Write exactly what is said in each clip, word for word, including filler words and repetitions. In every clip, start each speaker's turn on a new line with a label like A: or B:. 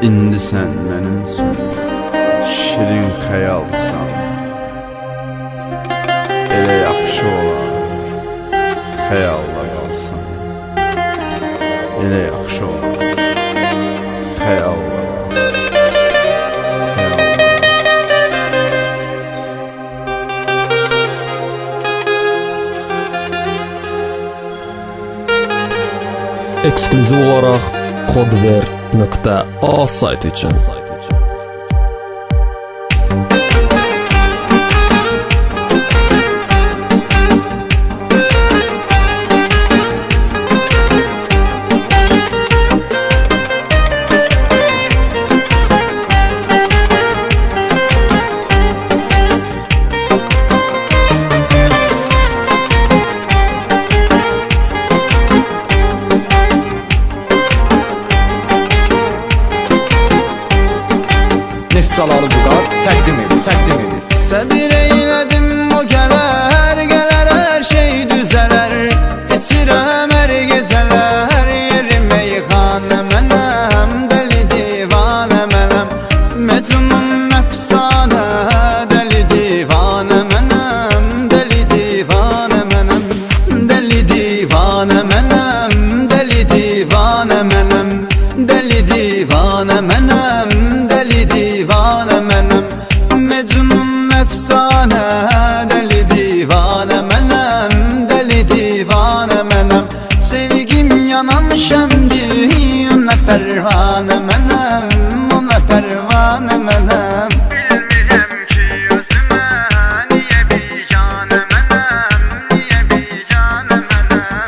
A: İndi sən mənim üçün şirin xəyalsan. Elə yaxşı olar xəyalla qalsan. Elə yaxşı olar xəyalla qalsan.
B: Eksklüziv olarak kodver nokta a saytı için.
C: Nefçaları Vüqar təqdim edir, təqdim edir.
D: Səbir eylədim, o gələr, gələr, hər şey düzələr. İçirəm hər gecələr, yerim meyxanə mənəm, dəli divanə mənəm, məcnun nəfsanə, dəli divanə mənəm, dəli divanə mənəm, dəli divanə mənəm, dəli divanə mənəm, dəli divanə mənəm, dəli divanə mənəm, mecnun nəfsanə, dəli divanə mənəm, dəli divanə mənəm, sevgim yanan şəmdir, ona pərvanə mənəm, ona pərvanə mənəm. Bilmirəm ki özümə, niyə biganə mənəm, niyə biganə mənəm.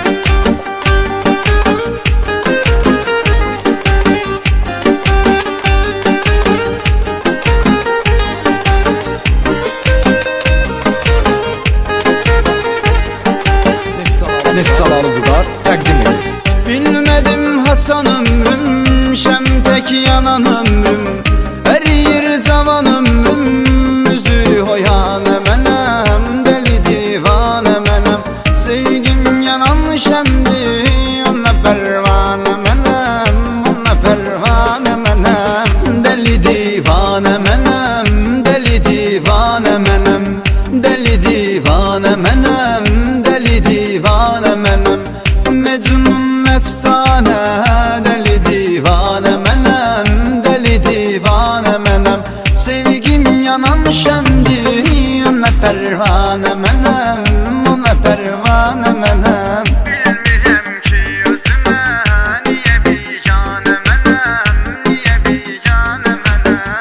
C: Nefçaları Vüqar təqdim edir.
D: Bilmədim haçan ömrüm, şəm tək yanan ömrüm, əriyir cavan ömrüm, üzü hoyanə mənəm, dəli divanə mənəm, sevgim yanan şəmdir, ona pərvanə mənəm, ona pərvanə mənəm, dəli divanə mənəm, dəli divanə mənəm, dəli divanə mənəm, dəli divanə mənəm, mecnun nəfsanə, dəli divanə mənəm, dəli divanə mənəm, sevgim yanan şəmdir, ona pərvanə mənəm, ona pərvanə mənəm. Bilmirəm ki özümə, niyə biganə mənəm, niyə biganə mənəm.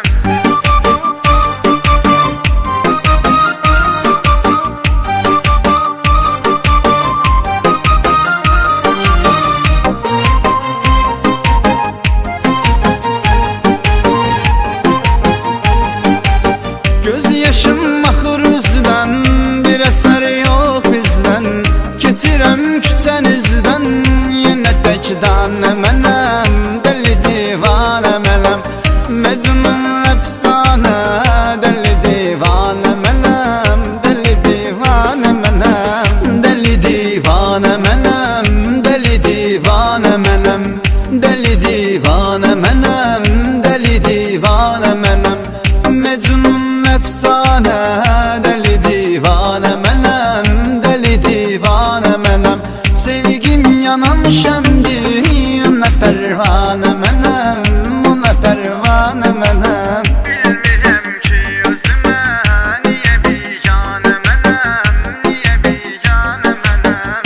D: Göz yaşım axır üzdən, bir əsər yox bizdən, keçirəm küçənizdən, yenə tək danə mənəm, dəli divanə mənəm, mecnun əfsanə, dəli divanə mənəm, dəli divanə mənəm, dəli divanə mənəm, dəli divanə mənəm, dəli divanə mənəm, dəli divanə mənəm, mecnun əfsanə, dəli divanə mənəm, dəli divanə mənəm, sevgim yanan şəmdir, ona pərvanə mənəm, ona pərvanə mənəm. Bilmirəm ki özümə, niyə biganə mənəm, niyə biganə mənəm.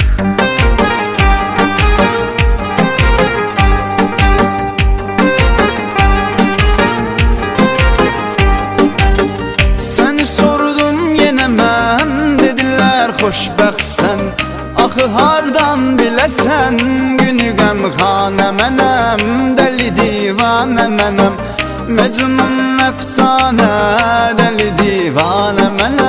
D: Səni sordum yenə mən, dedilər xoşbəxtsən, axı hardan biləsən, günü qəmxanə mənəm, dəli divanə mənəm, mecnun əfsanə, dəli divanə mənəm.